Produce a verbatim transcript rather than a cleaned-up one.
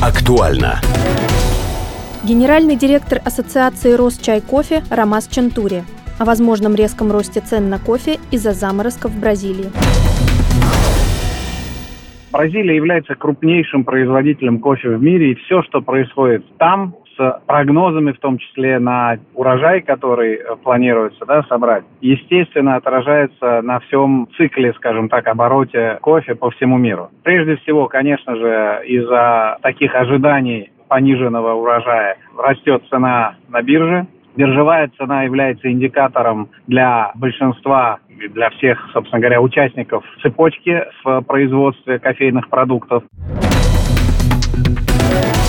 Актуально. Генеральный директор Ассоциации Росчай-кофе Ромас Чантури о возможном резком росте цен на кофе из-за заморозков в Бразилии. Бразилия является крупнейшим производителем кофе в мире, и все, что происходит там, с прогнозами, в том числе на урожай, который планируется да, собрать, естественно, отражается на всем цикле, скажем так, обороте кофе по всему миру. Прежде всего, конечно же, из-за таких ожиданий пониженного урожая растет цена на бирже. Биржевая цена является индикатором для большинства, для всех, собственно говоря, участников цепочки в производстве кофейных продуктов.